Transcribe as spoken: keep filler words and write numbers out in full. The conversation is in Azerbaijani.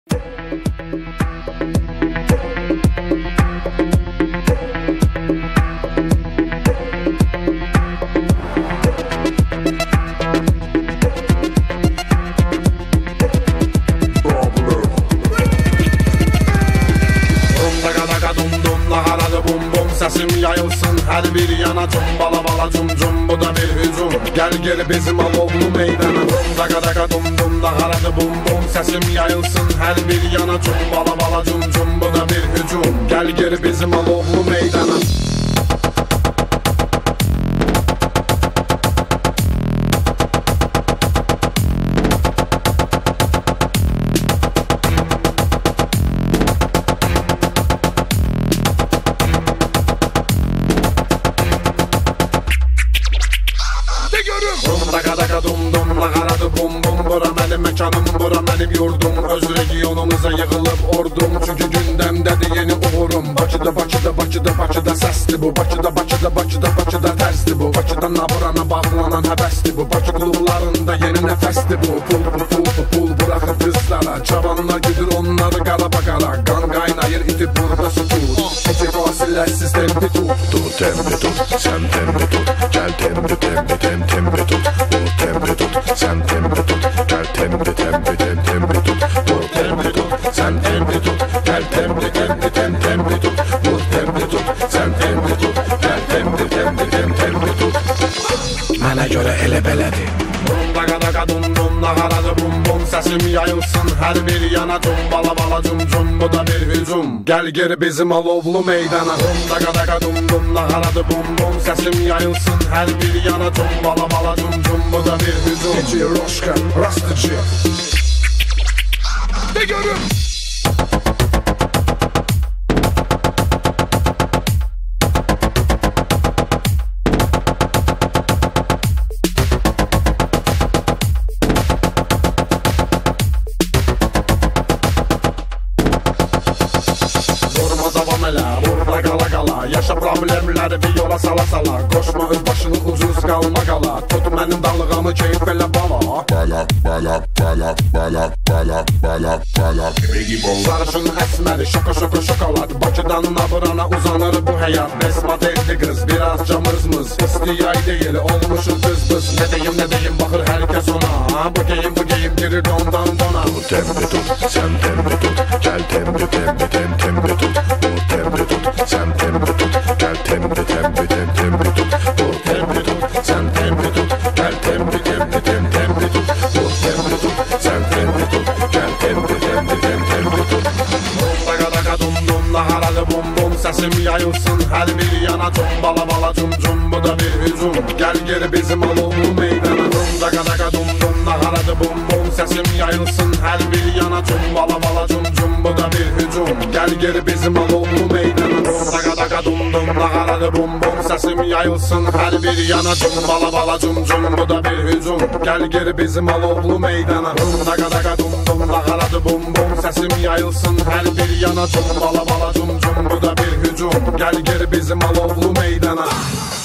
Səsim yayılsın hər bir yana, cumbala bala cum cum, bu da bir hücum. Gəl gel bizim alovlu meydana, dum daqa daqa dum dum, naharadı bum bum. Səsim yayılsın hər bir yana, cumbala bala cum cum, bu da bir hücum. Gəl gel bizim alovlu meydana. Dum daqa daqa dum dum, naharadı bum bum. Bura mənim məkanım, bura mənim yurdum. Öz regionumuza yığılıb ordum. Çünki gündəmdədir yeni uğurum. Bakıda, Bakıda, Bakıda, Bakıda səsdir bu. Bakıda, Bakıda, Bakıda, Bakıda tərzdir bu. Bakıdan naburana bağlanan həbəsdir bu. Bakı klublarında yeni nəfəsdir bu. Pul, pul, pul, pul, pul buraxır qızlara. Cavanlar güdür onları qara baqara. Qan qaynayır, iti burada su tut. Gecə fasiləsiz tempi tut. Tut tempi tut, sən tempi tut. Gəl tempi tempi tempi tempi tut. Vur tempi tut, sən tempi tut. Gəl tempi tempi tempi tempi tut. Vur tempi tut, sən tempi tut. Gəl tempi tempi tempi tempi tut. Vur tempi tut, sən tempi tut. Gəl tempi tempi tempi tempi tut. Mənə görə elə belədir. Dum daqa daqa dum dum, naharadı bum bum. Səsim yayılsın hər bir yana, cumbala bala cum cum, bu da bir hücum. Gəl geri bizim alovlu meydana, dum daqa daqa dum dum, naharadı bum bum. Səsim yayılsın hər bir yana, cumbala bala cum cum, bu da bir hücum. Gece Roşka, Rastıcı. De görüm. Davam elə, burada qala qala. Yaşa problemləri bir yola sala sala. Qoşma öz başını ucuz qalma qala. Tut mənim dalğamı, keyif elə bala. Bala, bala, bala, bala, bala, bala, bala. Sarışın əsməri, şoka şoka şokolad. Bakıdan naburana uzanır bu həyat. Resma deyildi qız, biraz camızmız. İstiyay deyil, olmuşuz biz biz. Ne deyim ne deyim, baxır hər kəs ona. Bu geyim bu geyim, girir dondan dona. Tut tempi tut, sən tempi tut. Gəl tempi tempi tempi tempi tut. Vur tempi tut, sən tempi tut. Gəl tempi tempi tempi tempi tut. Vur tempi tut, sən tempi tut. Gəl tempi tempi tempi tempi tut. Vur tempi tut, sən tempi tut. Gəl tempi tempi tempi tempi tut. Dum daqa daqa dum dum, naharadı bum bum. Səsim yayılsın hər bir yana, cumbala bala cum cum, bu da bir hücum. Gəl geri bizim alovlu meydana, dum daqa daqa dum dum, naharadı bum bum. Səsim yayılsın hər bir yana, cumbala bala cum cum, bu da bir hücum. Gəl geri bizim alovlu meydana, dum daqa daqa dum dum, naharadı bum bum. Səsim yayılsın hər bir yana, cumbala bala cum cum, bu da bir hücum. Gəl geri bizim alovlu meydana, dum daqa daqa dum dum, naharadı bum bum. Səsim yayılsın hər bir yana, cumbala bala cum cum, bu da bir hücum. Gəl geri bizim alovlu meydana.